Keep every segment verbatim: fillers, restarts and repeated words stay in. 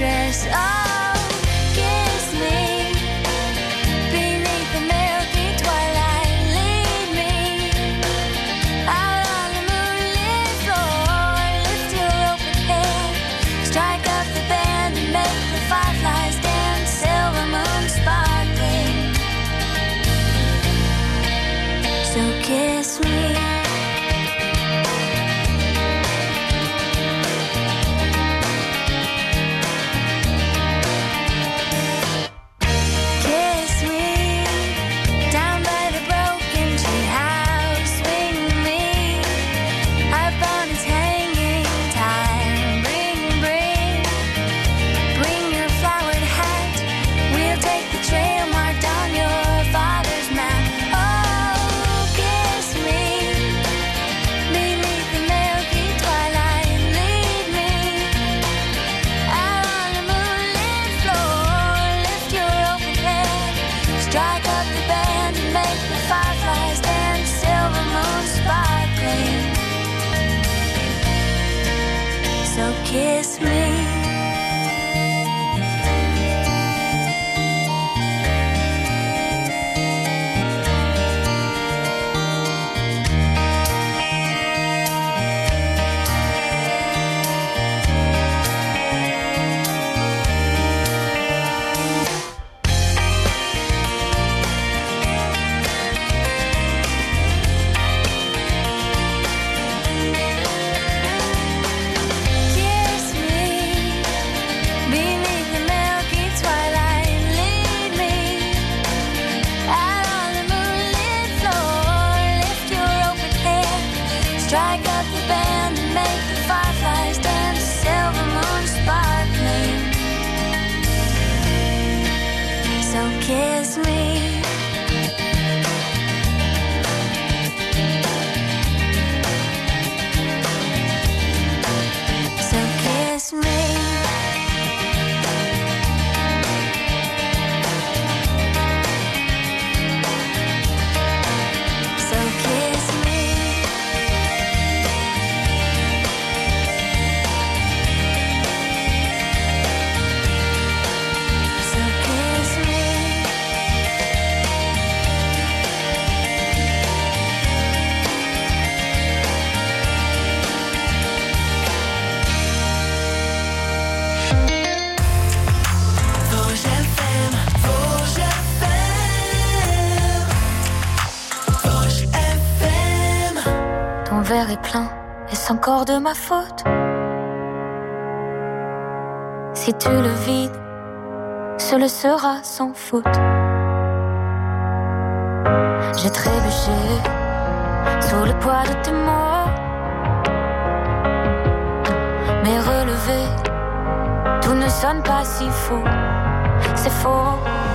dress. Oh, kiss me beneath the milky twilight. Lead me out on the moonlit floor. Lift your open head, strike up the band and make the fireflies dance. Silver moon sparkling. So kiss me. Kiss me. Kiss me. So kiss me. So kiss me. Ton verre est plein, est-ce encore de ma faute? Si tu le vides, ce le sera sans faute. J'ai trébuché sous le poids de tes mots, mais relevé, tout ne sonne pas si faux. C'est faux.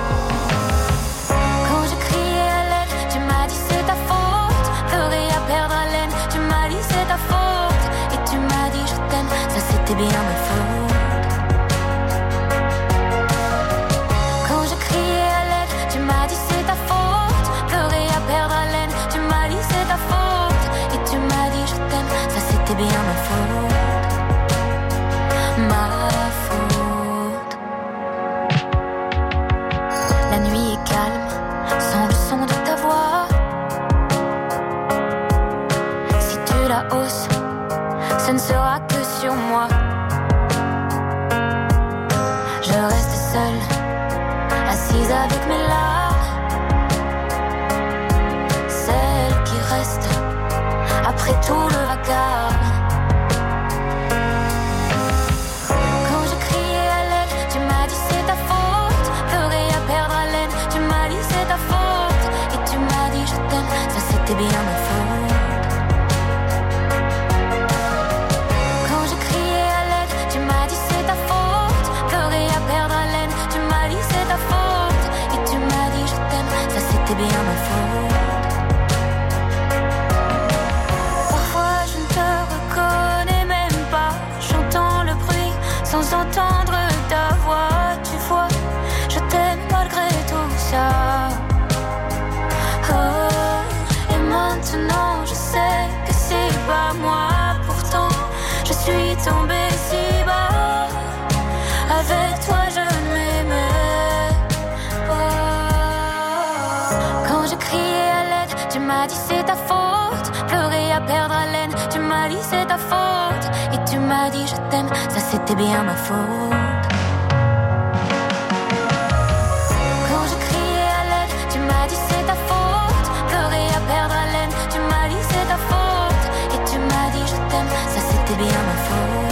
Quand je criais à l'aide, tu m'as dit c'est ta faute. Ferais à perdre haleine, tu m'as dit c'est ta faute. Et tu m'as dit je t'aime, ça c'était bien ma faute. Quand je criais à l'aide, tu m'as dit c'est ta faute. Ferais à perdre haleine, tu m'as dit c'est ta faute. Et tu m'as dit je t'aime, ça c'était bien ma faute. Ma faute. La nuit est calme, sans le son de ta voix. Si tu la hausses, ce ne sera que sur moi. Je reste seule, assise avec mes larmes. Celle qui reste après tout le vacarme. C'était bien ma faute. Quand je criais à l'aide, tu m'as dit c'est ta faute. Pleurer à perdre haleine, tu m'as dit c'est ta faute. Et tu m'as dit je t'aime, ça c'était bien ma faute. Parfois je ne te reconnais même pas. J'entends le bruit sans entendre ta voix. Tu vois, je t'aime malgré tout ça. Maintenant je sais que c'est pas moi. Pourtant je suis tombée si bas avec à perdre haleine. Tu m'as dit c'est ta faute, et tu m'as dit je t'aime, ça c'était bien ma faute. Quand je criais à l'aide, tu m'as dit c'est ta faute. Pleurer à perdre haleine, tu m'as dit c'est ta faute, et tu m'as dit je t'aime, ça c'était bien ma faute.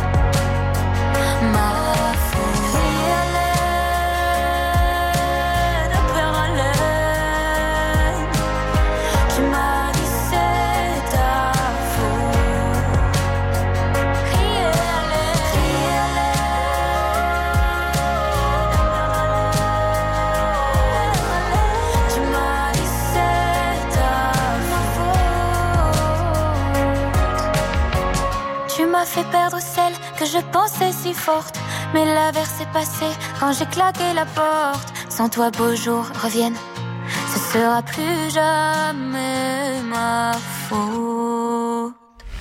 Ma faute. Crier à l'aide, à perdre haleine, tu m'as dit c'est ta faute. Crier à l'aide, crier à l'aide, tu m'as dit c'est ta faute. Tu m'as fait perdre celle que je pensais si forte, mais l'averse est passée quand j'ai claqué la porte. Sans toi beaux jours reviennent, ce sera plus jamais ma faute.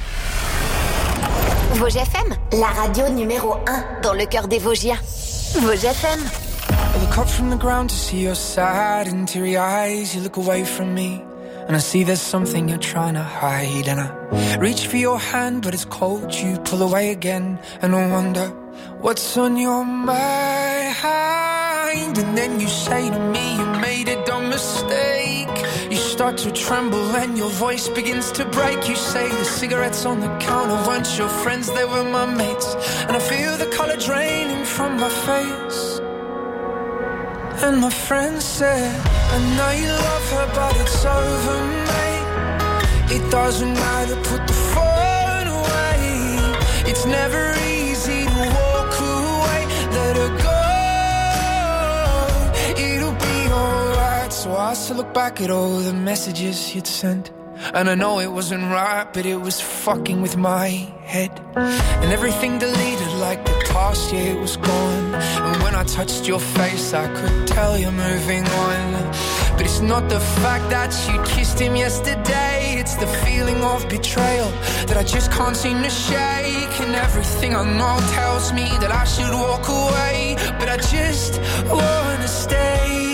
Vosges F M, la radio numéro un dans le cœur des Vosgiens. Vosges F M. I look up from the ground to see your sad and teary eyes. You look away from me and I see there's something you're trying to hide. And I reach for your hand but it's cold. You pull away again and I wonder what's on your mind. And then you say to me you made a dumb mistake. You start to tremble and your voice begins to break. You say the cigarettes on the counter weren't your friends, they were my mates. And I feel the color draining from my face. And my friend said, I know you love her but it's over, mate. It doesn't matter, put the phone away. It's never easy to walk away. Let her go, it'll be alright. So I still look back at all the messages you'd sent, and I know it wasn't right, but it was fucking with my head. And everything deleted like the past year was gone. And when I touched your face I could tell you're moving on. But it's not the fact that you kissed him yesterday, it's the feeling of betrayal that I just can't seem to shake. And everything I know tells me that I should walk away, but I just wanna stay.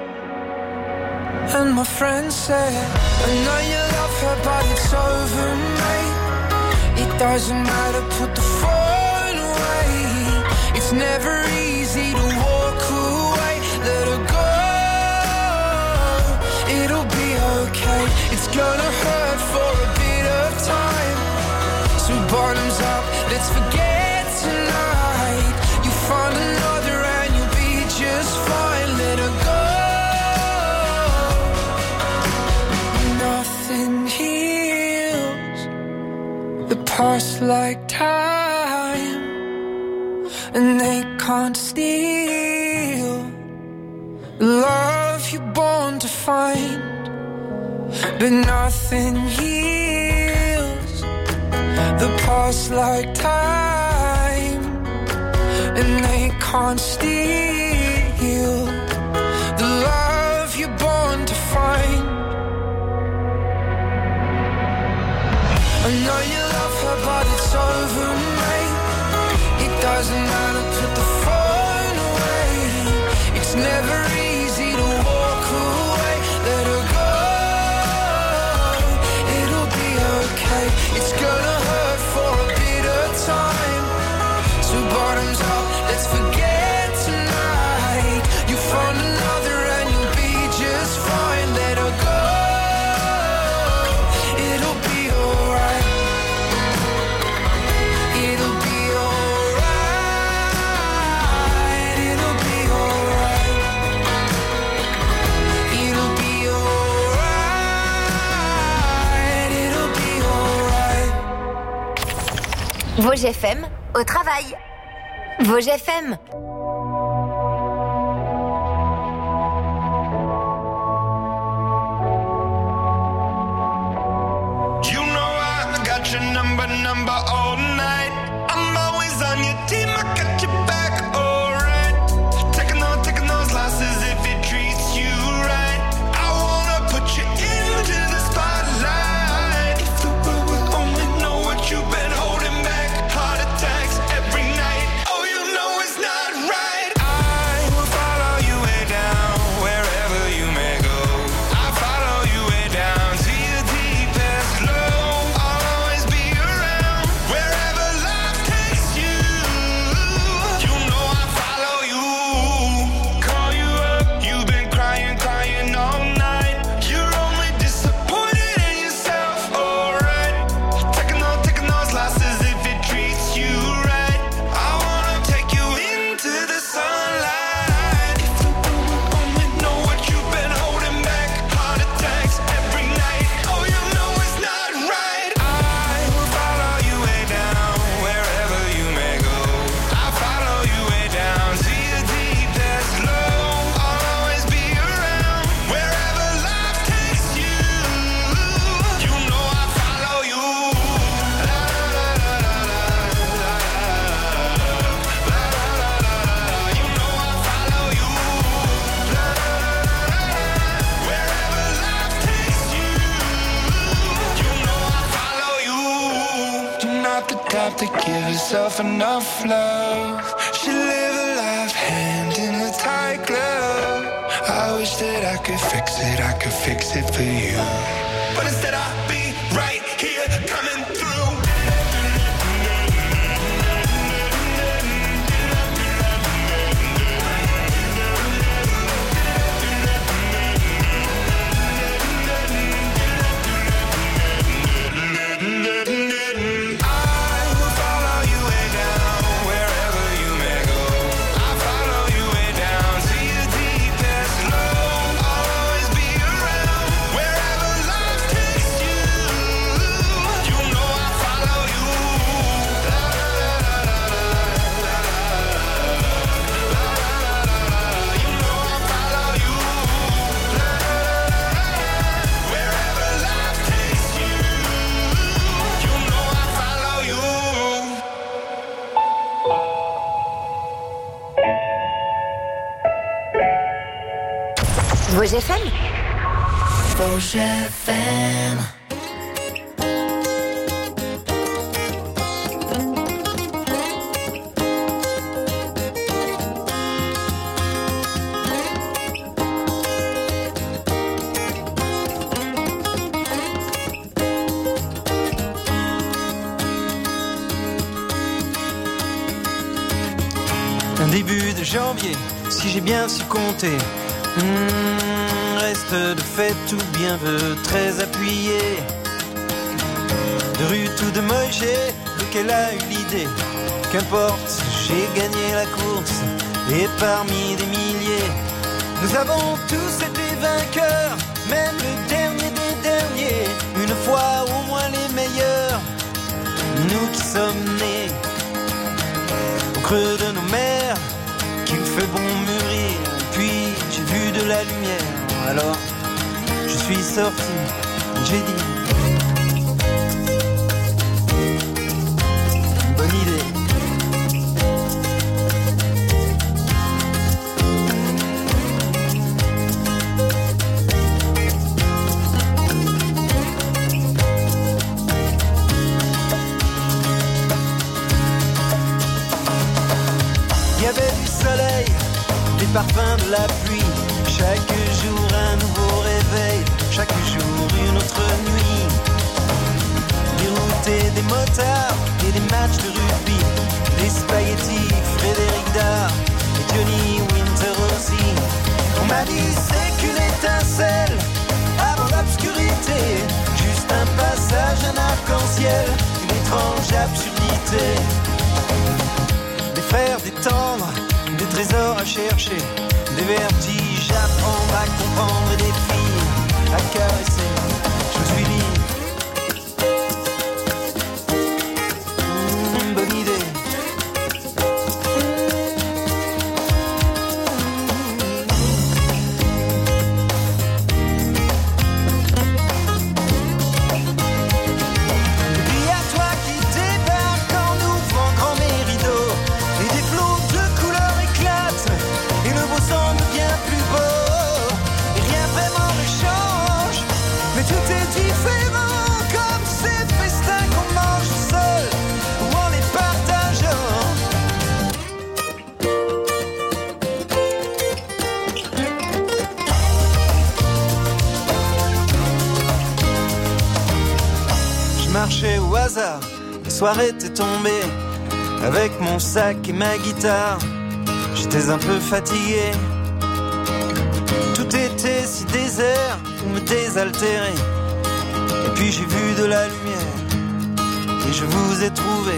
And my friend said, I know you love her but it's over, mate. It doesn't matter, put the phone away. It's never easy to walk away. Let her go, it'll be okay. It's gonna hurt for a bit of time. So bottoms up, let's forget tonight. You find another and you'll be just fine. Let her go. Nothing heals the past like time, and they can't steal the love you're born to find. But nothing heals the past like time, and they can't steal the love you're born to find. I know you love her but it's over, mate. It doesn't matter, put the phone away. It's never easy to walk away. Let her go, it'll be okay. It's gonna hurt for a bit of time. So bottoms up, let's forget tonight. You found another and you'll be just fine. Let her go, it'll be alright. It'll be alright. It'll be alright. It'll be alright. It'll be alright. Vosges F M, au travail. Vosges F M. You know I got your number, number all night. I'm always on your team, I got your back, alright. Taking on, taking those losses if it treats you right. I wanna put you into the spotlight. If the world would only know what you've been holding back. Heart attacks every night. Oh, you know it's not right. to give herself enough love. She live a life hand in a tight glove. I wish that I could fix it, I could fix it for you. But instead I'll be right here coming through. Vosges F M. Vosges F M. Un début de janvier, si j'ai bien su compter. Mmh, reste de fait tout bien veut très appuyé. De rue ou de Moïse, lequel a eu l'idée. Qu'importe, j'ai gagné la course. Et parmi des milliers, nous avons tous été vainqueurs. Même le dernier des derniers, une fois au moins les meilleurs. Nous qui sommes nés au creux de nos mers, qu'il fait bon mûrir. Puis j'ai vu de la lumière, alors je suis sorti, j'ai dit bonne idée. Il y avait du soleil, des parfums de la pluie. Chaque jour un nouveau réveil, chaque jour une autre nuit. Des routes et des motards et des matchs de rugby. Des spaghettis, Frédéric Dard et Johnny Winter aussi. On m'a dit c'est qu'une étincelle avant l'obscurité. Juste un passage, un arc-en-ciel, une étrange absurdité. Des frères, des tendres, des trésors à chercher, des vertiges à prendre, à comprendre et des filles à caresser. Je suis libre. Mmh, bonne idée. Et puis à toi qui débarque en ouvrant grand mes rideaux. Et des flots de couleurs éclatent. Et le beau semble bien plus beau. Et rien vraiment ne change. Mais tout est différent. Comme ces festins qu'on mange seul. Ou en les partageant. Je marchais au hasard. La soirée était tombée. Avec mon sac et ma guitare. J'étais un peu fatigué. Tout était si désert pour me désaltérer. Et puis j'ai vu de la lumière. Et je vous ai trouvé.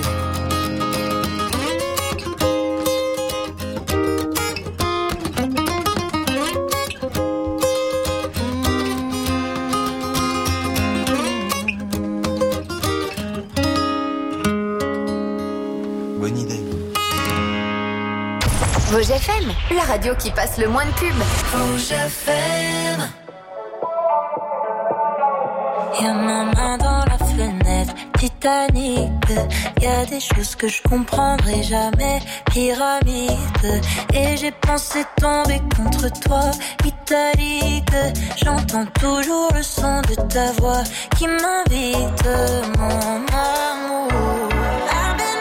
Bonne idée. Vosges F M, la radio qui passe le moins de pubs. Vosges F M. Y'a ma main dans la fenêtre, Titanic. Y'a des choses que je comprendrai jamais, pyramide. Et j'ai pensé tomber contre toi, italique. J'entends toujours le son de ta voix qui m'invite, mon amour. I've been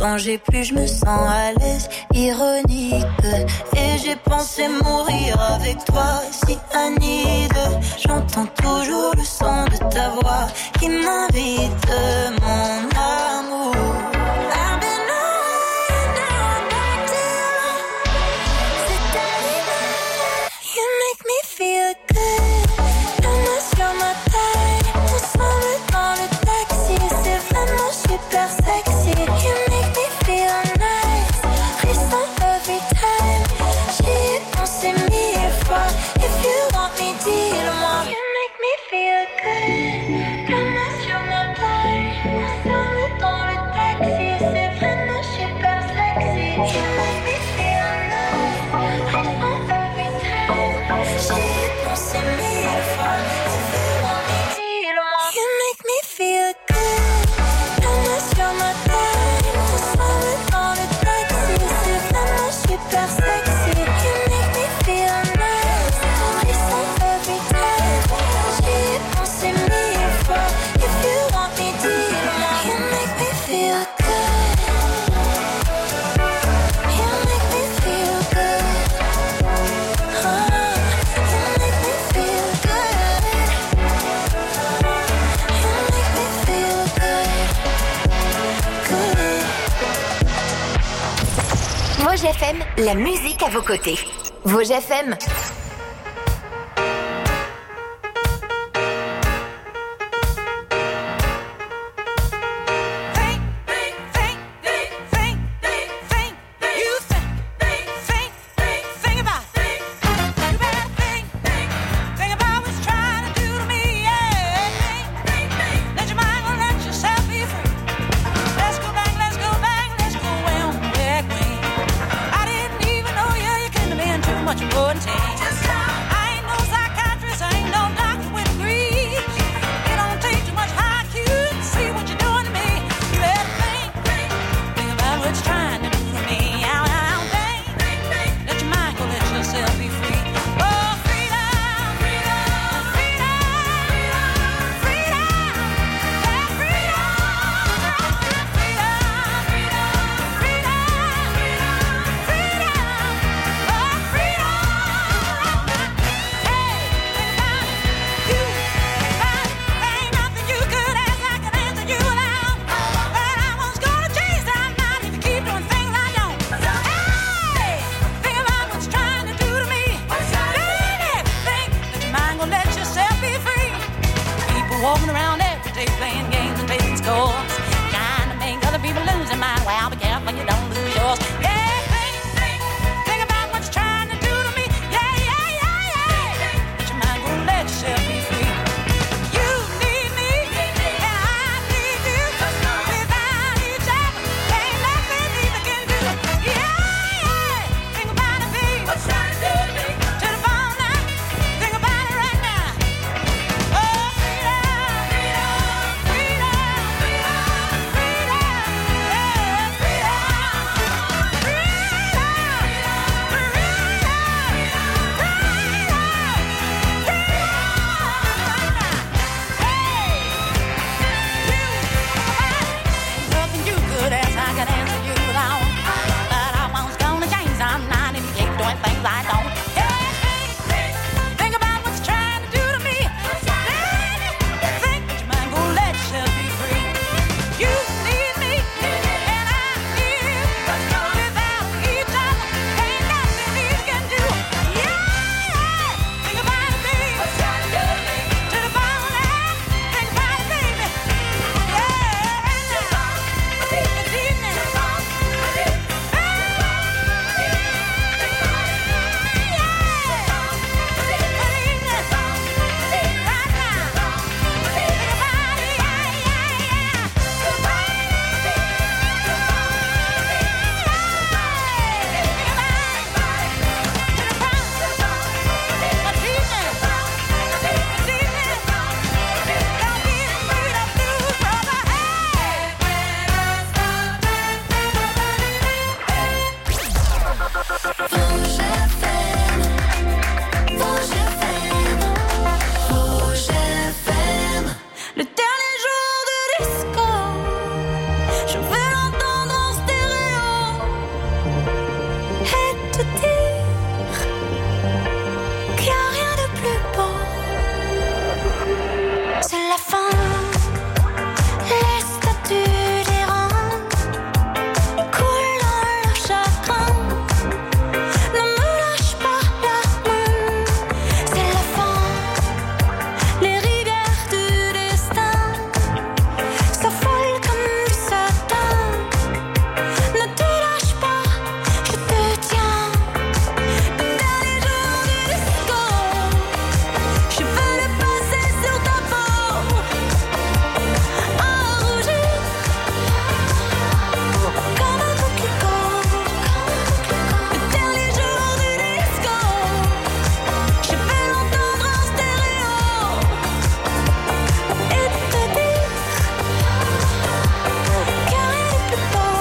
quand j'ai plus, je me sens à l'aise, ironique. Et j'ai pensé mourir avec toi, si Anide. J'entends toujours le son de ta voix qui m'invite, mon amour. I've been away, now I'm back to you. C'est arrivé, you make me feel good. Donne-moi sur ma taille, ensemble dans le taxi. C'est vraiment super sexy. You make me feel nice, frisson every time. J'y ai pensé mille fois. If you want me, dis-le-moi. You make me feel good. Donne-moi sur ma taille, ensemble dans le taxi. C'est vraiment super sexy. You make me feel nice, frisson every time. J'y ai pensé mille fois. If you want me, dis-le-moi. You make me feel good. Donne-moi sur ma taille, ensemble dans le taxi. C'est vraiment super sexy. You make me feel nice, frisson every time. J'y ai pensé mille fois. If you want me, dis-le-moi. You make me feel good. You make me feel good. Oh, you make me feel good. You make me feel good. Good. Vosges F M, la musique à vos côtés. Vosges F M. Think, think, think, think, think, think, think. You think, think, think, think, think about it. You better think, think, think about what it's trying to do to me. Yeah, think, think, think. Let your mind go, let yourself be free. Let's go back, let's go back, let's go way on back way. I didn't even know you, you couldn't have been too much more than ten. I ain't no psychiatrist, I ain't no doctor with degrees. It don't take too much I Q to see what you're doing to me. You better think, think, think about what it's trying to do to me. Ow, ow, think, think, think. Let your mind go, let yourself be free. Oh, freedom, freedom, freedom, freedom, freedom, yeah, freedom, freedom, freedom, freedom, freedom, freedom, oh, freedom. et te dire qu'il n'y a rien de plus beau. C'est la fin, les statues d'errants coulent dans leur chagrin. Ne me lâche pas la main, c'est la fin, les rivières du destin s'affolent comme du satin. Ne te lâche pas, je te tiens. Le dernier jour du disco, je veux le passer sur ta peau, à rougir comme un coquelicot. Le dernier jour du disco, je vais l'entendre en stéréo et te dire qu'il n'y a rien de plus beau.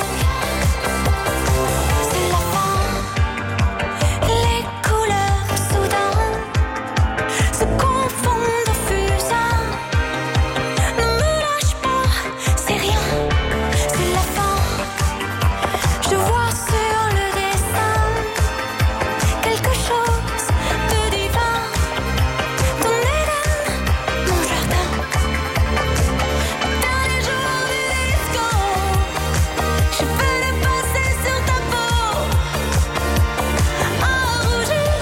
C'est la fin, les couleurs soudain se confondent au fusain. Ne me lâche pas, c'est rien, c'est la fin. Je vois sur le dessin quelque chose de divin. Ton Éden, mon jardin. Dernier jour du disco, je veux le passer sur ta peau, à rougir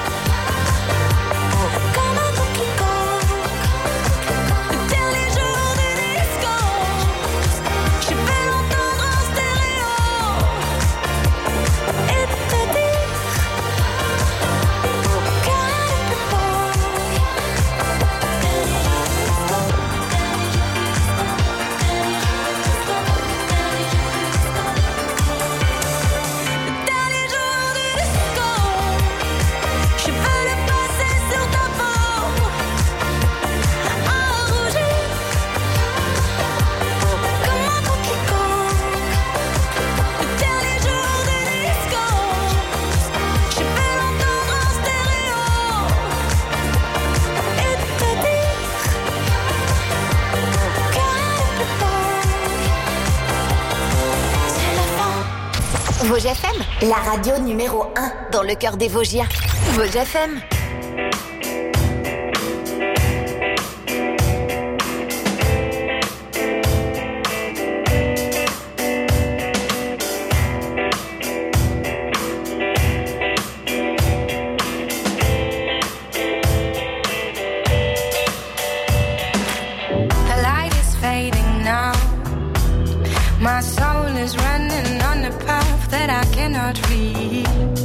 comme un coquelicot. Le dernier jour du disco, je vais l'entendre en stéréo et te dire qu'il n'y a rien de plus beau. Le dernier jour du disco, je veux le passer sur ta peau, à rougir comme un coquelicot. Le dernier jour du disco, je vais l'entendre en stéréo et te dire qu'il n'y a rien de plus beau. C'est la fin. Vosges F M, la radio numéro un dans le cœur des Vosgiens. Vosges F M. The light is fading now. My soul is running on a path that I cannot reach.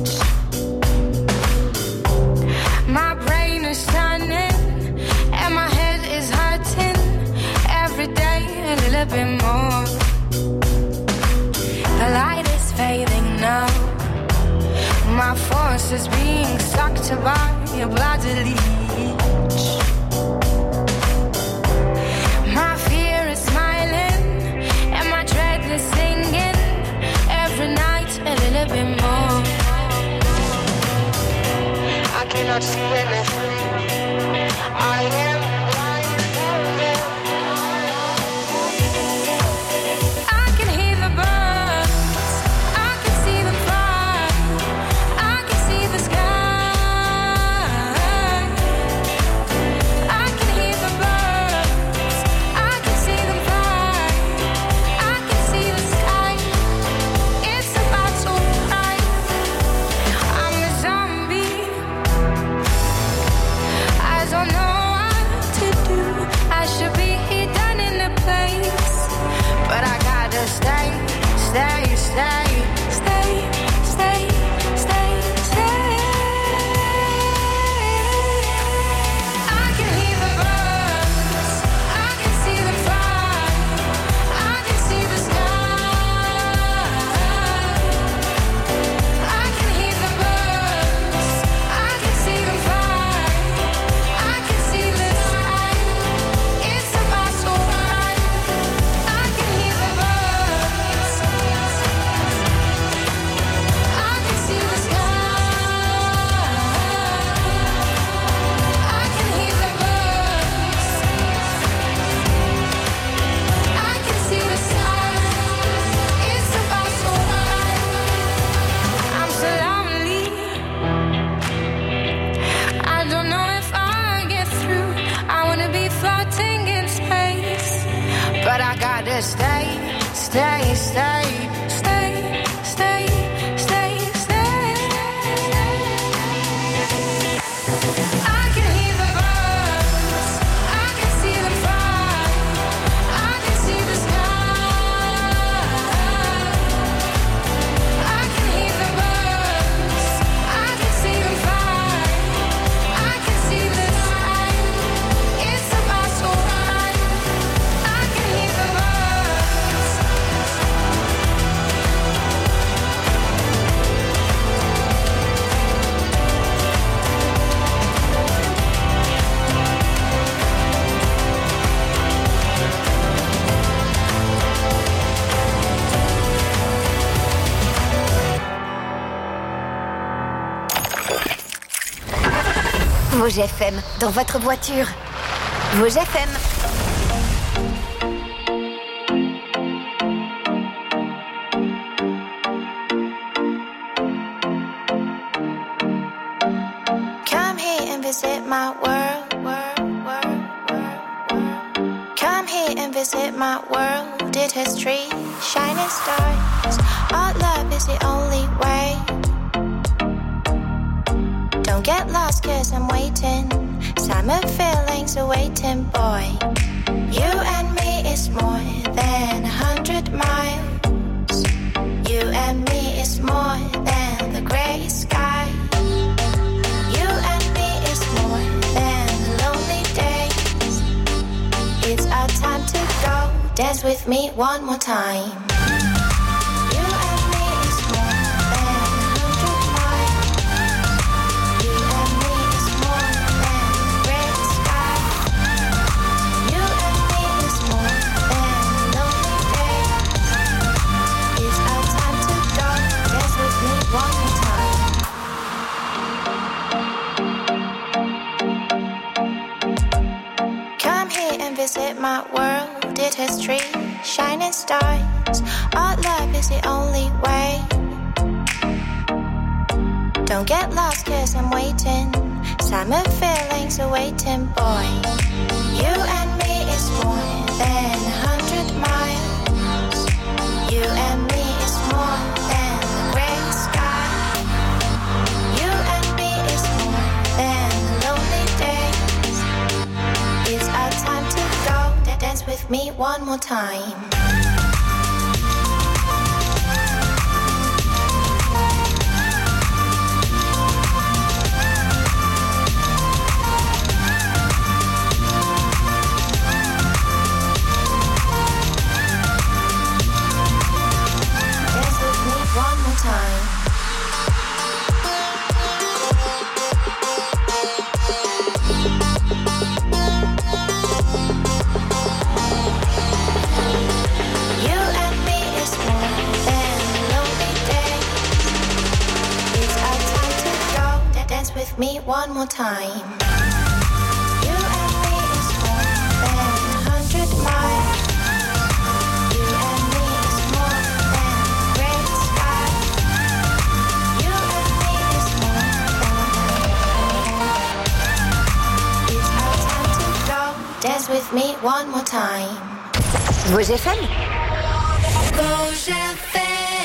My brain is turning and my head is hurting. Every day a little bit more. The light is fading now. My force is being sucked by a bloody leech. My fear is smiling and my dread is singing. Every night a little bit more. I cannot see anything. I am blind. I can hear the birds. I can see them fly. I can see the sky. I can hear the birds. I can see them fly. I can see the sky. It's about to rise. I'm a zombie. to stay, stay, stay, stay, stay, stay, stay. I can hear the birds, I can see them fly, I can see the sky. I can hear the birds, I can see them fly, I can see the sky. It's about so right. I can hear the birds. Vosges F M, dans votre voiture. Vosges F M. Come here and visit my world, world, world, world, world. Come here and visit my world. It has trees, shining stars. Our love is the only way. Don't get lost, cause I'm waiting. Summer feelings are waiting, boy. You and me is more than a hundred miles. You and me is more than the gray sky. You and me is more than the lonely days. It's our time to go. Dance with me one more time. You and me is more than a hundred miles. You and me is more than the gray sky. You and me is more than the lonely days. It's our time to go. Dance with me one more time. Come here and visit my world. It has trees, shining stars. Our love is the only way. Don't get lost, cause I'm waiting. Summer feelings are waiting, boy. You and me is more than a hundred miles. You and me is more than the gray sky. You and me is more than the lonely days. It's our time to go. Dance with me one more time. Dance with me one more time. You and me is more than a lonely day. It's our time to go. Dance with me one more time. You and me is more than a hundred miles. You and me is more than the gray sky. You and me is more than. It's our time to go. Dance with me one more time. Vosges F M. Vosges F M.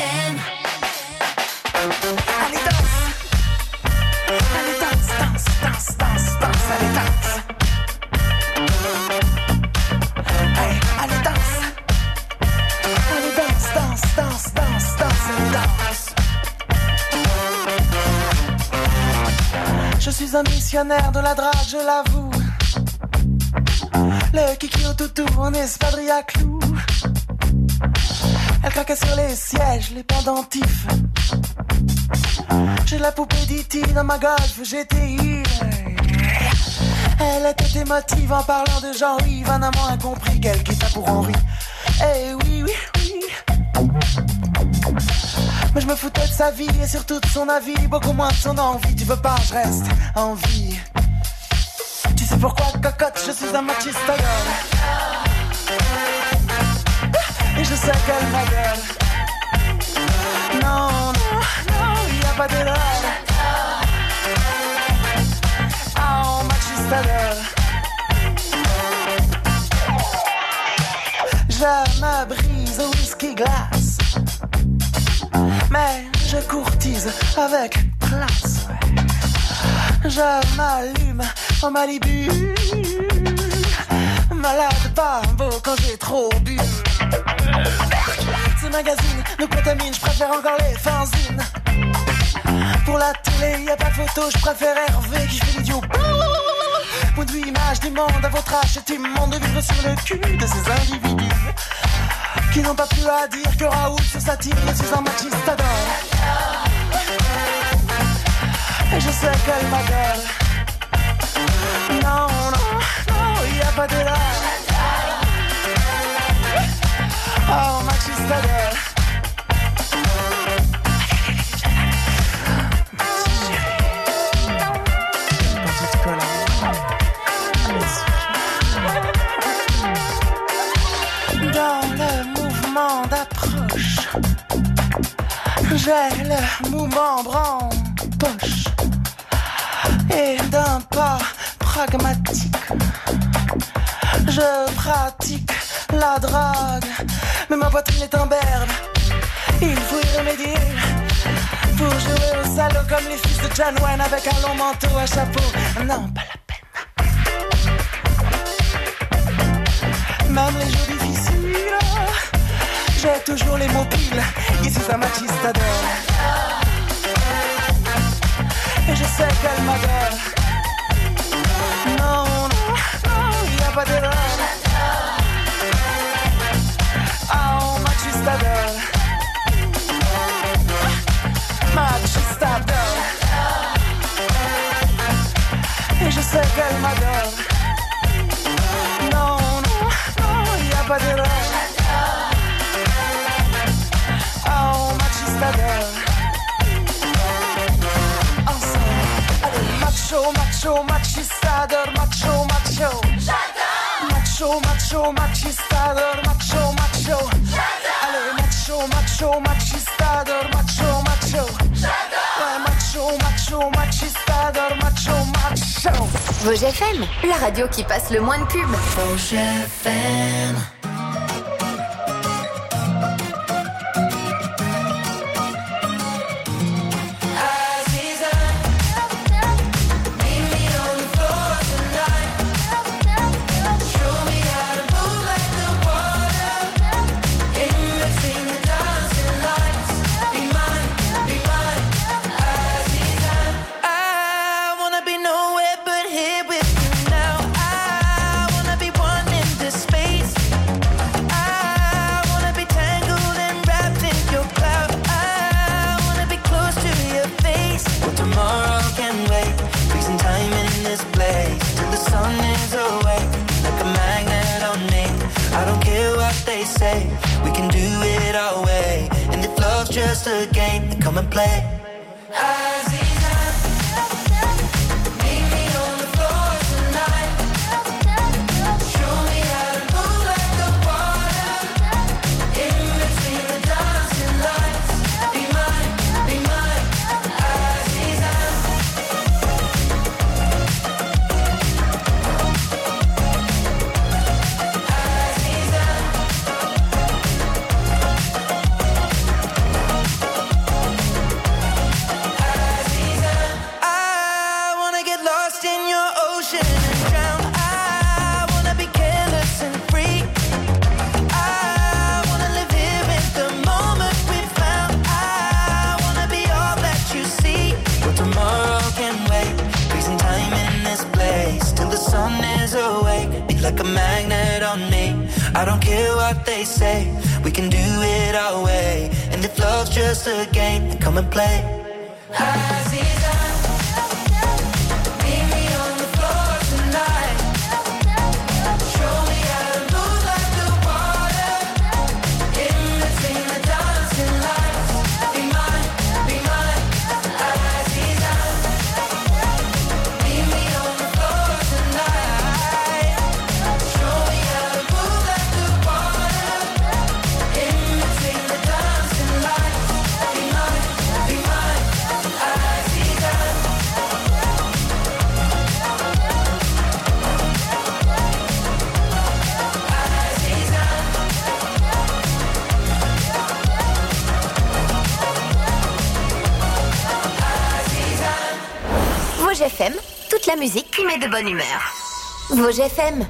Allez danse, allez danse, danse, danse, danse, danse, allez danse. Hey, allez danse, allez danse, danse, danse, danse, danse, allez danse. Je suis un missionnaire de la drague, je l'avoue. Le kiki au toutou en espadrille à clous. Elle craquait sur les sièges, les pendentifs. J'ai la poupée d'E T dans ma Golf G T I. Elle était émotive en parlant de Jean-Yves. Un amant incompris qu'elle quitta pour Henri. Eh oui, oui, oui. Mais je me foutais de sa vie et surtout de son avis. Beaucoup moins de son envie. Tu veux pas, je reste en vie. Tu sais pourquoi, cocotte, je suis un machiste à gueule. Et je sais qu'elle ma gueule. Non, non, non, y a pas de l'heure. Oh, machiste à gueule. Je me je courtise avec classe. Je m'allume en Malibu, malade pas beau quand j'ai trop bu. Ces magazines nous contaminent, je préfère encore les fanzines. Pour la télé, y a pas de photo, je préfère Hervé qui fait l'idiot. Point de vue image du monde, à votre âge, c'est immonde de vivre sur le cul de ces individus qui n'ont pas plus à dire que Raoul se satire sur un machiste adore. Et je sais qu'elle m'adore. Non, non, non, y a pas de là. Oh, machiste adore. Dans le mouvement d'approche, j'ai le mouvement bras-en-poche. Et d'un pas pragmatique, je pratique la drague. Mais ma poitrine est en berne, il faut y remédier. Pour jouer au salaud comme les fils de John Wayne avec un long manteau à chapeau. Non, pas la peine. Même les jours difficiles, j'ai toujours les mots piles. Ici ça machiste adore. Et je sais qu'elle m'adore. Non, non, non, y a pas d'erreur. Oh, machiste adore. Machiste adore. Et je sais qu'elle m'adore. Non, non, non, y a pas d'erreur. Oh, machiste adore. Macho, macho, machistador, macho, macho. J'adore. Macho, macho, machistador, macho, macho. J'adore. Allez, macho, macho, machistador, macho, macho. J'adore. Ouais, macho, macho, machistador, macho, macho. Vosges F M, la radio qui passe le moins de pubs. Vosges F M. We can do it our way, and if love's just a game, then come and play. Like a magnet on me. I don't care what they say, we can do it our way. And if love's just a game, then come and play. Aziza, meet me on the floor tonight. Show me how to move like the water. In between the dancing lights. Be mine, be mine. Aziza, meet me on the floor tonight. Show me how to move like the water. In between the dancing lights. Be mine, be mine. Vosges F M, toute la musique qui met de bonne humeur. Vosges F M.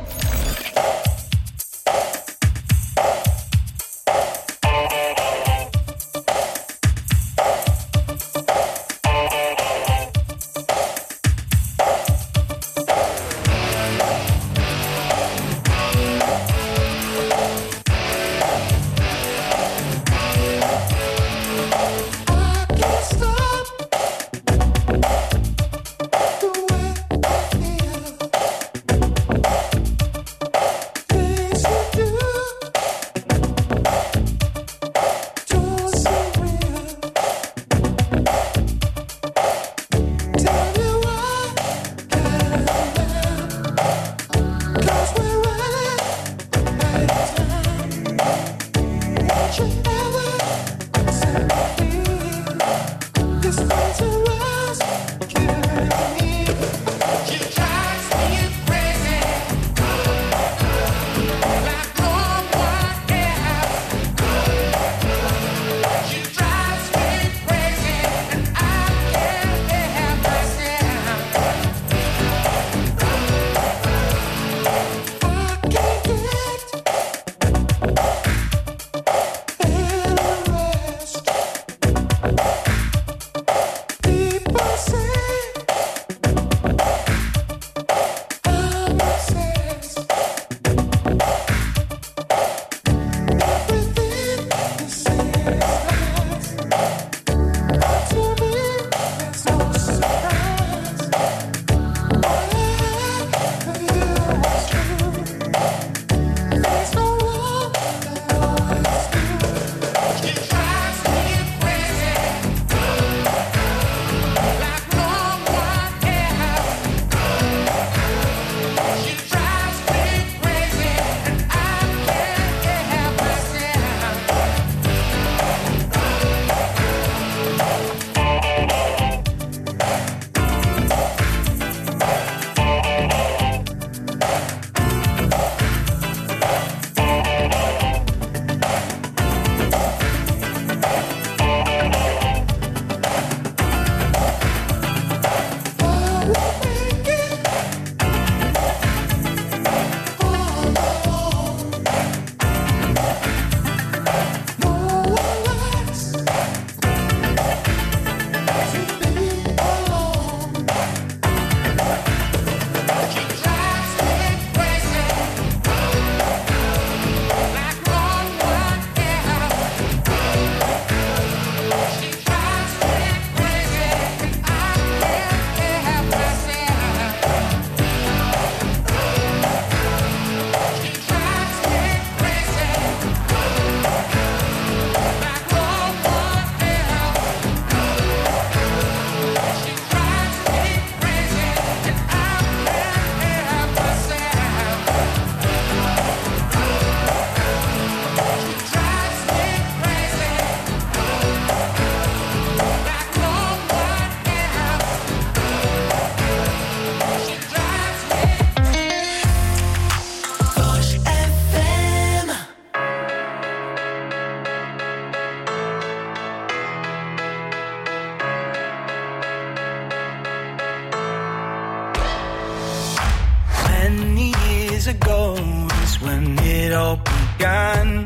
ago is when it all began.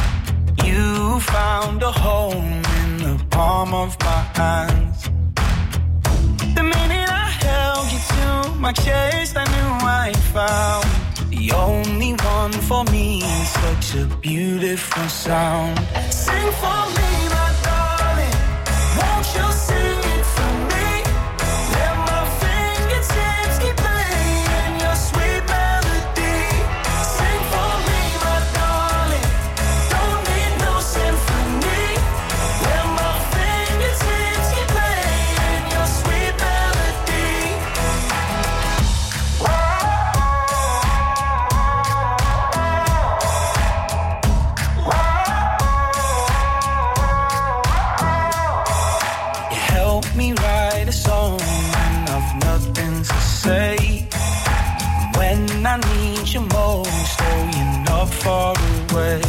You found a home in the palm of my hands. The minute I held you to my chest, I knew I found the only one for me. Such a beautiful sound. Sing for me, my darling. Won't you sing it for me? Let my fingertips keep playing your sweet melody. Sing for me, my darling. Don't need no symphony. Let my fingertips keep playing your sweet melody. You help me write a song when I've nothing to say. When I need you most, oh, you're not far away.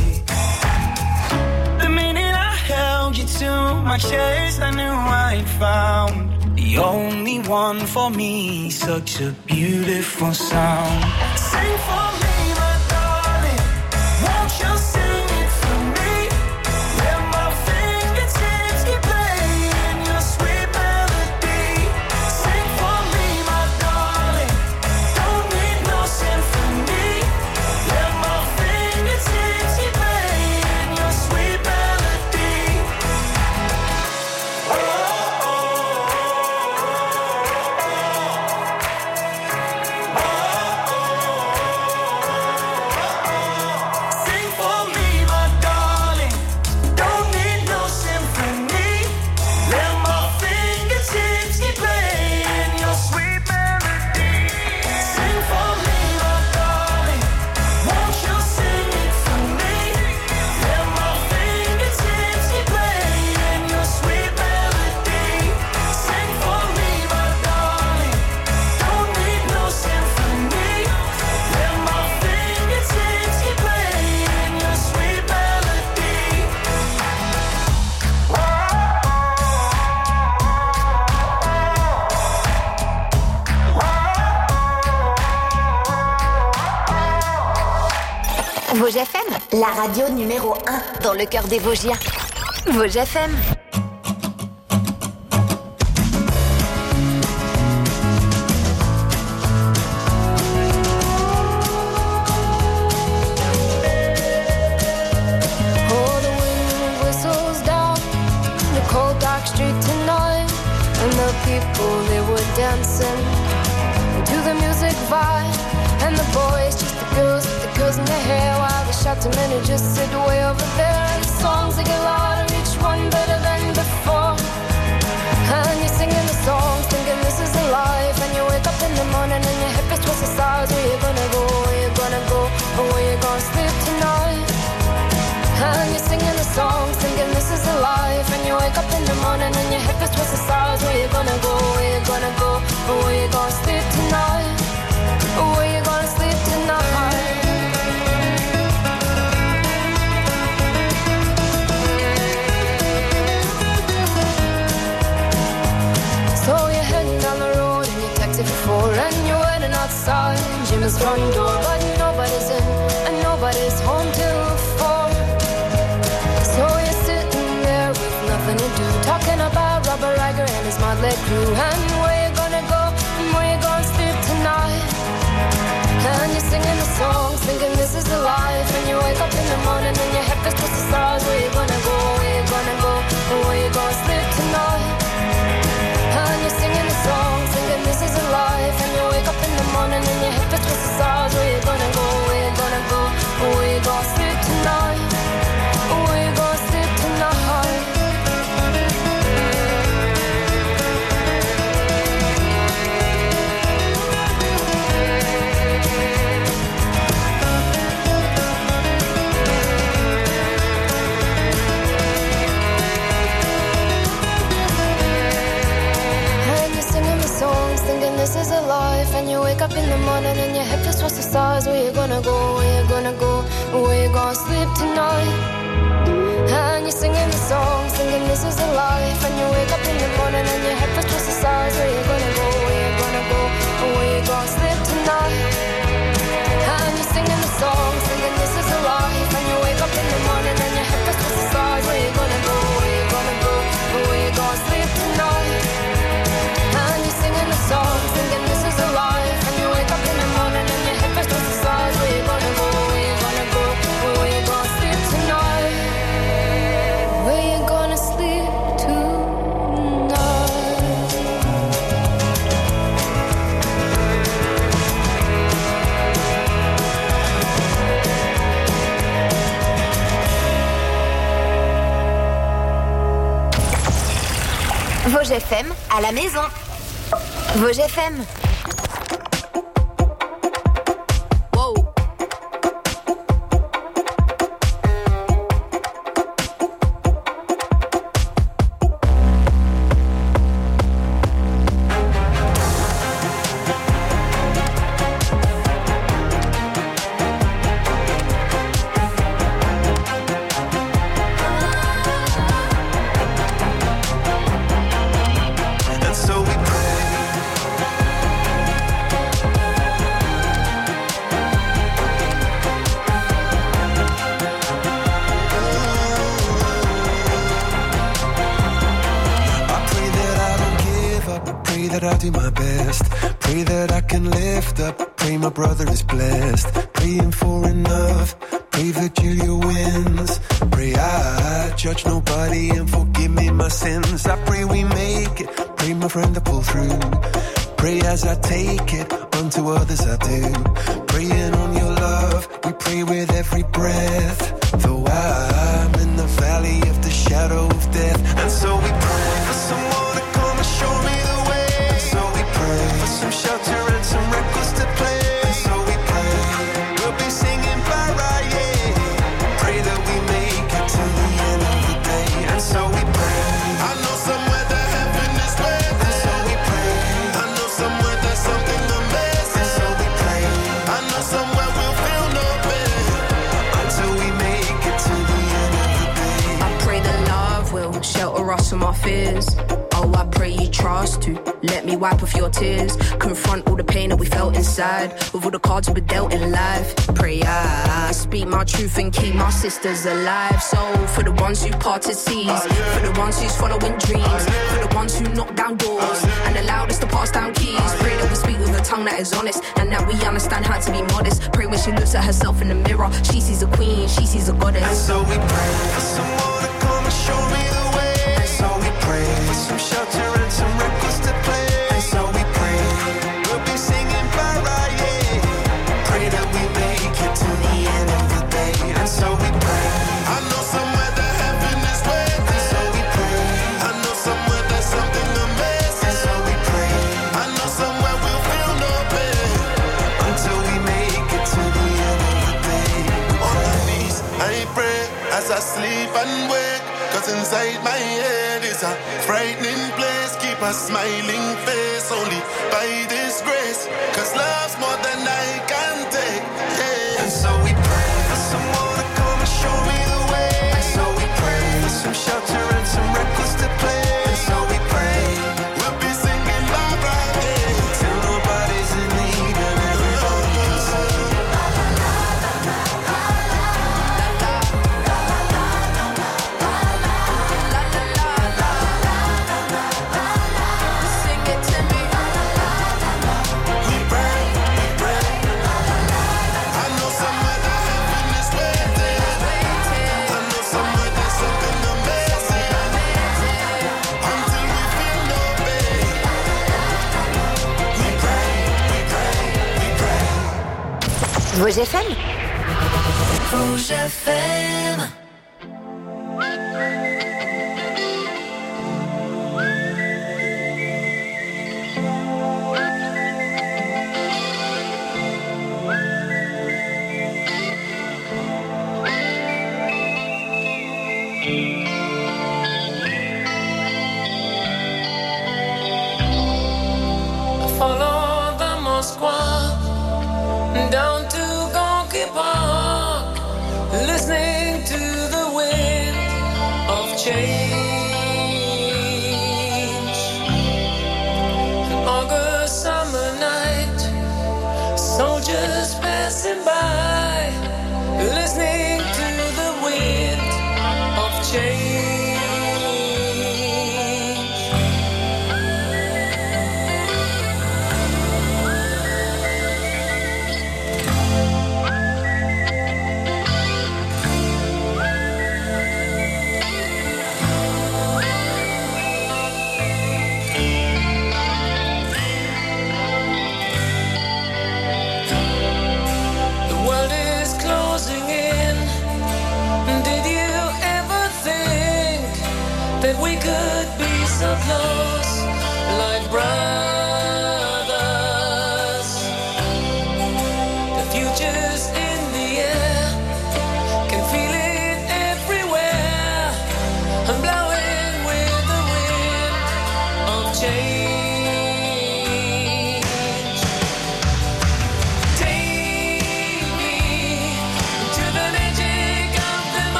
The minute I held you to my chest, I knew I'd found the the only one for me, such a beautiful sound. Sing for me, my darling, won't you sing it for me? Let my fingertips keep playing your sweet melody. Sing for me, my darling, don't need no symphony. Let my fingertips keep playing your sweet melody. Oh, oh, oh, sing for me, my darling, don't need no symphony. Let my fingertips keep playing your sweet melody. Sing for me, my darling, won't you sing it for me? Let my fingertips keep playing your sweet melody. Sing for me, my darling, don't need no symphony. Let my fingertips keep playing your sweet melody. Vosges F M, la radio numéro un dans le cœur des Vosgiens. Vosges F M. Oh, the wind whistles down the cold dark street tonight, and the people, they were dancing to the music vibe, and the boys, just the girls, the girls in their hair, while the shouting men who just sit way over there, and the songs they get louder, each one better than before, and you're singing the songs, thinking this is a life, and you wake up in the morning and your hip is twisted sides, where you gonna go, where you gonna go, or where you gonna sleep tonight. And you're singing the songs, thinking this is a life. And you wake up in the morning and your hip is twisted sides. Where you gonna go, where you gonna go, or where you gonna sleep tonight, or where you gonna sleep tonight. So you're heading down the road in your taxi for four, and you're waiting outside Jim's front door, but nobody's in and nobody's home till four. So you're sitting there with nothing to do, talking about Robert Riger and his motley crew, and where you gonna go and where you gonna sleep tonight. And you're singing the songs, thinking this is the life. And you wake up in the morning and your head is twisted stars. Where you gonna go, where you gonna go, and where you gonna sleep tonight. And you're singing the songs, thinking this is a life. And you wake up in the morning and your head is twisted stars. Where you gonna go, where you gonna go, and where you gonna sleep tonight, where you gonna sleep tonight. And you're singing the songs, thinking this is a life. And you wake up in the morning and your head feels towards the stars. Where you gonna go, where you gonna go, where you gonna sleep tonight. And you're singing the songs, thinking this is a life. And you wake up in the morning and your head feels towards the stars. Where you gonna go, where you gonna go, where you gonna sleep tonight. And you're singing the songs, thinking this is a life. And you wake up in the morning and your head feels towards the stars. Where you gonna go, where you gonna go, where you gonna sleep tonight. And you're singing the songs, thinking this is a life. And you wake up in the morning and your head feels towards the stars. Where you gonna go, where you gonna go, where you gonna sleep tonight, where you gonna sleep tonight. Vosges F M à la maison. Vosges F M. And so we up, pray that I do my best. Pray that I can lift up, pray my brother is blessed. Praying for enough, pray that Julia wins. Pray I judge nobody and forgive me my sins. I pray we make it, pray my friend to pull through. Pray as I take it, unto others I do. Praying on your love, we pray with every breath. Though I'm in the valley of the shadow of death. And so we pray for someone to come and show me the way. And so we pray for some shelter and some records to play. And so we pray, we'll be singing para, yeah. Pray that we make it to the end of the day. And so we pray, I know somewhere that heaven is waiting. And so we pray, I know somewhere there's something amazing. And so we pray, I know somewhere we'll feel no pain until we make it to the end of the day. I pray that love will shelter us from our fears. Oh, I pray you trust to let me wipe off your tears. Confront all the pain that we felt inside with all the cards we were dealt in life. Pray I speak my truth and keep my sisters alive. So for the ones who parted seas, for the ones who's following dreams, for the ones who knock down doors and allowed us to pass down keys. Pray that we speak with a tongue that is honest and that we understand how to be modest. Pray when she looks at herself in the mirror, she sees a queen, she sees a goddess. And so we pray for someone to come and show me the way. And so we pray for some shelter and some records to play. And so we pray, we'll be singing para, yeah. Pray that we make it to the end of the day. And so we pray, I know somewhere that heaven is waiting. And so we pray, I know somewhere there's something amazing. And so we pray, I know somewhere we'll feel no pain until we make it to the end of the day. On my knees, I pray as I sleep and wake. Cause inside my head is a frightening place. Keep a smiling face only by this grace. Cause love's more than I can take, yeah. And so we pray for someone to come and show me the way. And so we pray for some shelter and some records to play. And so we pray, we'll be singing bye bye, yeah. Till nobody's in need and everybody can sing. Rouge F M. Rouge F M. Follow the Moskwa down to Gonky Park, listening to the wind of change. An August summer night, soldiers passing by, listening to the wind of change. The world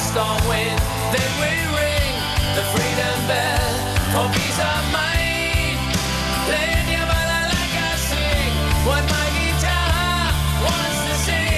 storm wind. Then we ring the freedom bell for peace of mind. Playing your ballad like I sing what my guitar wants to sing.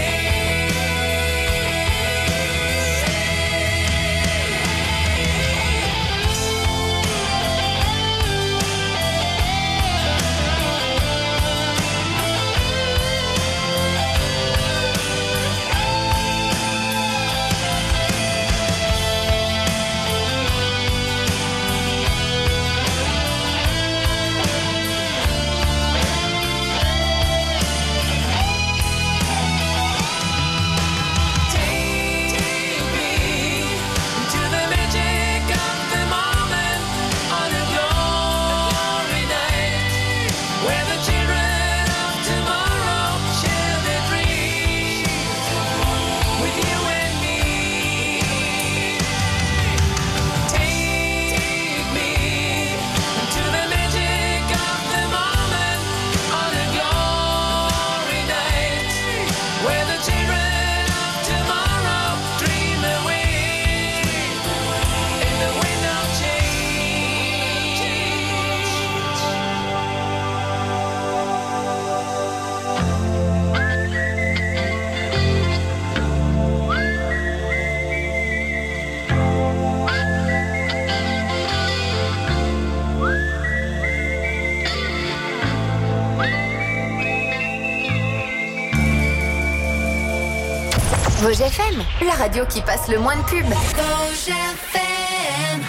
Vosges F M, la radio qui passe le moins de pubs. Vosges F M.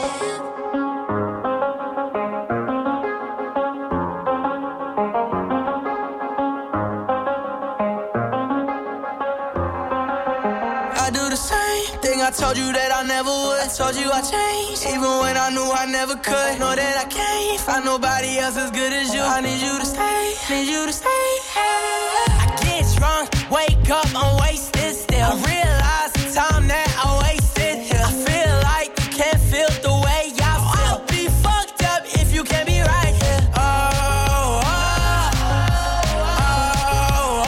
I do the same thing I told you that I never would. I told you I changed, even when I knew I never could. Know that I can't find nobody else as good as you. I need you to stay, need you to stay. I get drunk, wake up, I'm wasted still. I realize the time that I wasted here. I feel like you can't feel the way I feel. I'll be fucked up if you can't be right here. Oh, oh, oh, oh,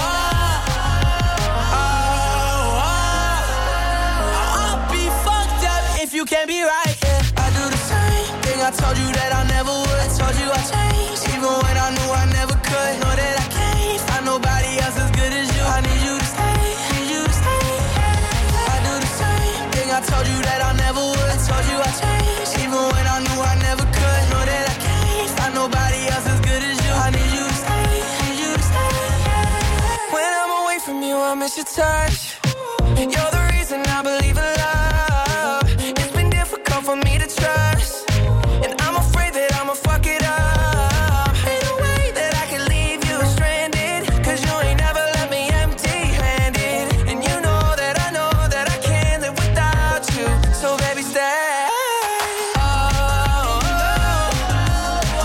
oh, oh. I'll be fucked up if you can't be right here. I do the same thing I told you that I never would. I told you I changed, even when I knew I never could. Know that I can't find nobody else as good as you. I need you to stay, need you to stay. I do the same thing I told you that I never would. I told you I changed, even when I knew I never could. Know that I can't find nobody else as good as you. I need you to stay, need you to stay. When I'm away from you, I miss your touch. You're the reason I believe in love. It's been difficult for me to trust, and I'm afraid that I'ma fuck it up. Ain't no way that I can leave you stranded, 'cause you ain't never left me empty-handed. And you know that I know that I can't live without you. So baby, stay. Oh, oh, oh,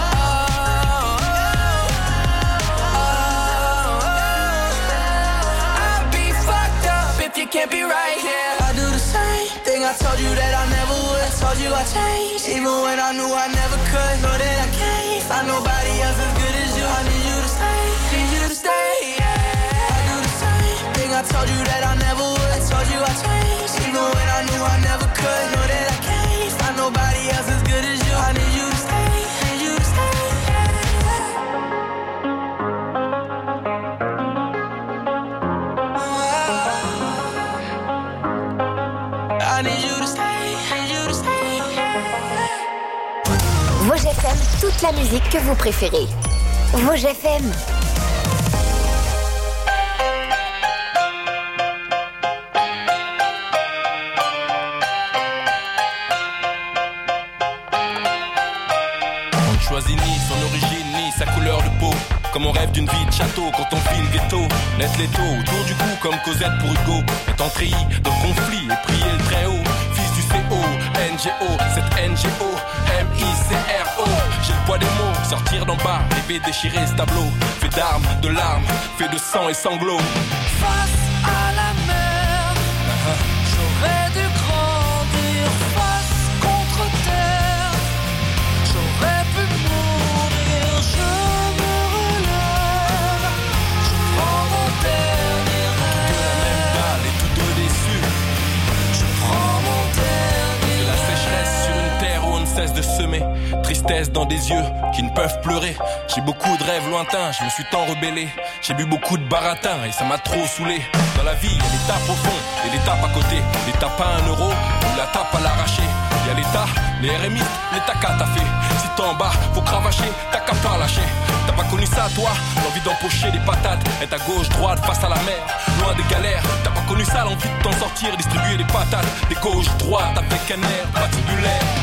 oh, oh. I'd be fucked up if you can't be right here. I do the same thing I told you that I never would. I told you I changed, even when I knew I never could. Know that I can't find nobody else as good as you. I need you to stay, need you to stay. I do the same thing I told you that I never would. I told you I changed, even when I knew I never could. Know that I can't find nobody else as good as you. I need you to stay, need you to stay. I need you to stay, need you to stay. Vosges F M, toute la musique que vous préférez. Vosges F M. On ne choisit ni son origine ni sa couleur de peau. Comme on rêve d'une vie de château quand on vit le ghetto. Naître les taux autour du cou comme Cosette pour Hugo. Étant treillis dans le conflit et prier le très haut. Fils du C O, N G O, cette N G O, M I C R O. J'ai le poids des mots, sortir d'en bas, rêver déchirer ce tableau. Fait d'armes, de larmes, fait de sang et sanglots. Face à la mer, j'aurais dû grandir. Face contre terre, j'aurais pu mourir. Je me relève, je prends mon dernier rêve. De la même balle et tous deux déçus. Je prends semé tristesse dans des yeux qui ne peuvent pleurer. J'ai beaucoup de rêves lointains, je me suis tant rebellé. J'ai bu beaucoup de baratin et ça m'a trop saoulé. Dans la vie, il y a l'étape au fond et l'étape à côté. L'étape à un euro ou la tape à l'arraché. Il y a l'état, les R M I, l'état qu'à t'as fait. Si t'es en bas, faut cravacher, t'as qu'à pas lâcher. T'as pas connu ça toi, l'envie d'empocher des patates. Être à gauche, droite, face à la mer, loin des galères. T'as pas connu ça, l'envie de t'en sortir, distribuer des patates. Des gauches, droites avec un air patibulaire.